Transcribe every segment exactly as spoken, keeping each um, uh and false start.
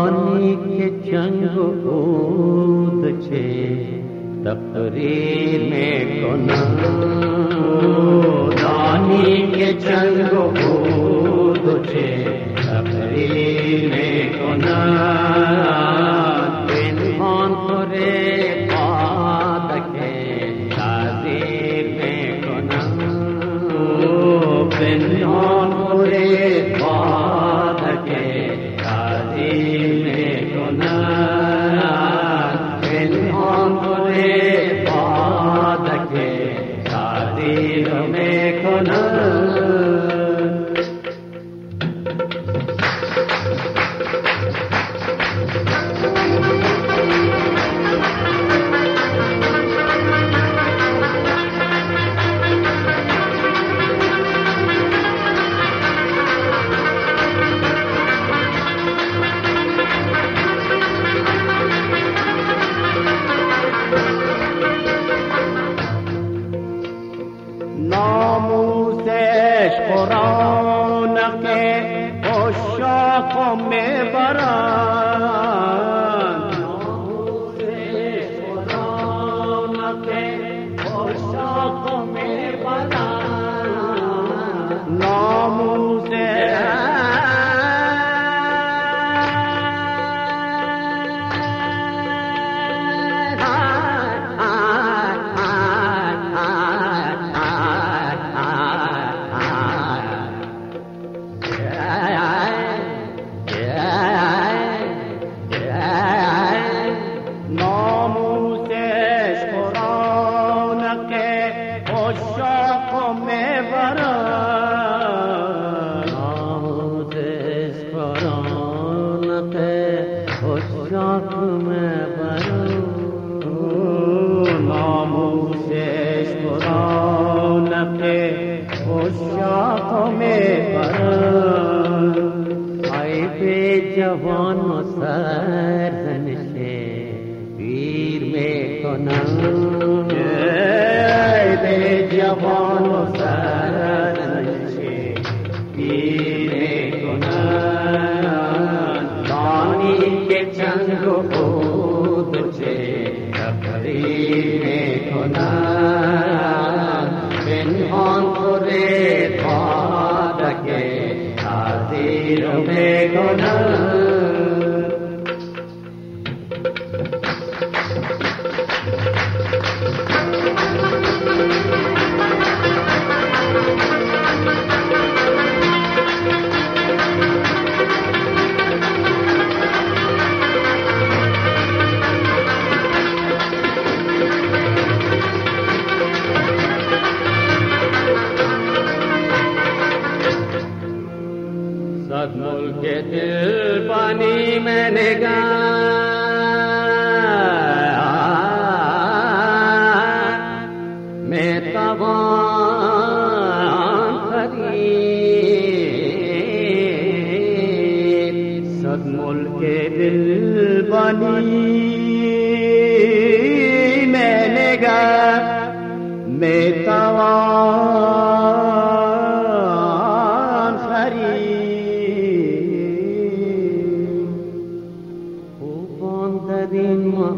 دانی که جنگ و عود چه تقریر میکنم، دانی که جنگ و عود چه تقریر میکنم، پنهان خوره قادک تعذیر میکنم، پنهان خوره قادک تعذیر میکنم، پنهان خوره قادک تعذیر میکنم. ناموسش قرآن که عشاق میبرند، ناموسش قرآن که عشاق میبرند، ناموسش جوان و سرزنش پیر میکنم، به جوان و سرزنش پیر میکنم، دانی که جنگ و عود چه تقریر میکنم، پنهان خوره قادک تعذیر میکنم. صد ملک دل بانی میں نگاه میں توان خرید، صد ملک دل بانی میں نگاه میں توان خرید، این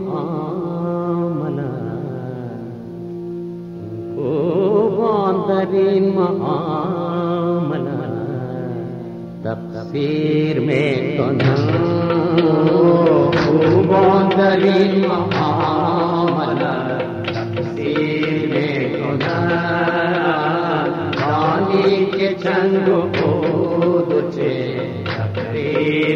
معاملات خوبان در این معاملات تفسیر میکنم، خوبان در این معاملات تفسیر میکنم، دانی که جنگ و عود چه تقریر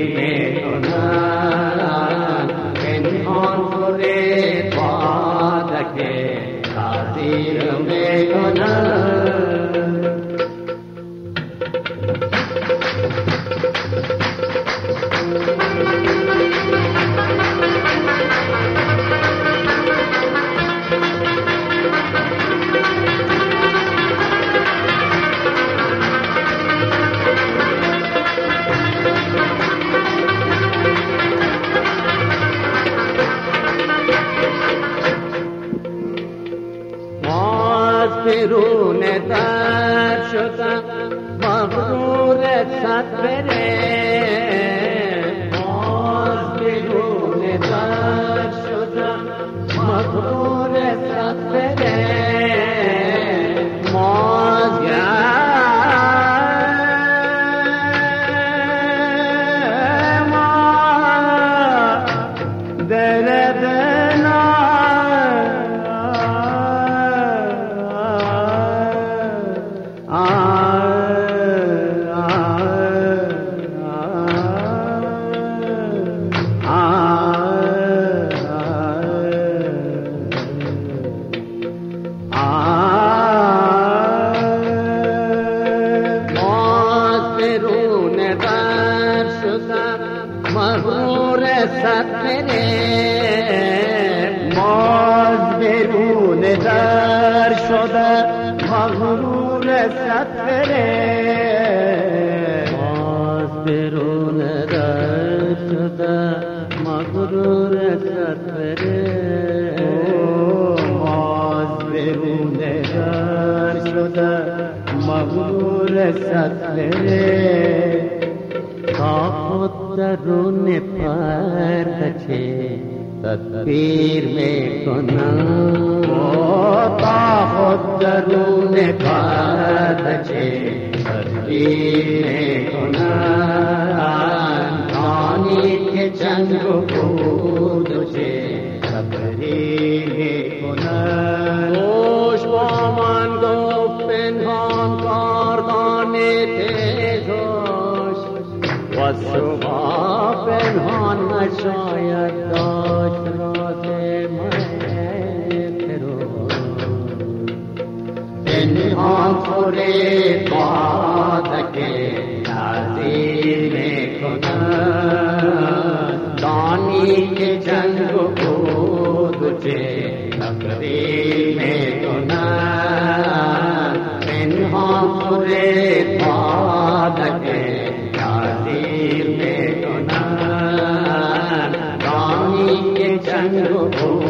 میکنم، پنهان خوره قادک تعذیر میکنم. مغرور سفره مازگر مغرور سفره ماز برون در شده مغرور سفره ماز برون در شده مغرور سفره ماز برون در شده مغرور سفره تا خود درون پردچه تدبیر میکنم تا خود درون پردچه تدبیر میکنم دانی که چنگ و بود و چه تبریر میکنم خوش با من گفت پنهان کاردان تیزوش و صبح پنهان نشاید داشت راز پنهان خورید بادکه تعظیر میکنند دانی که جنگ و بود و چه تقدیر میکنند پنهان خورید بادکه تعظیر میکنند دانی که جنگ و بود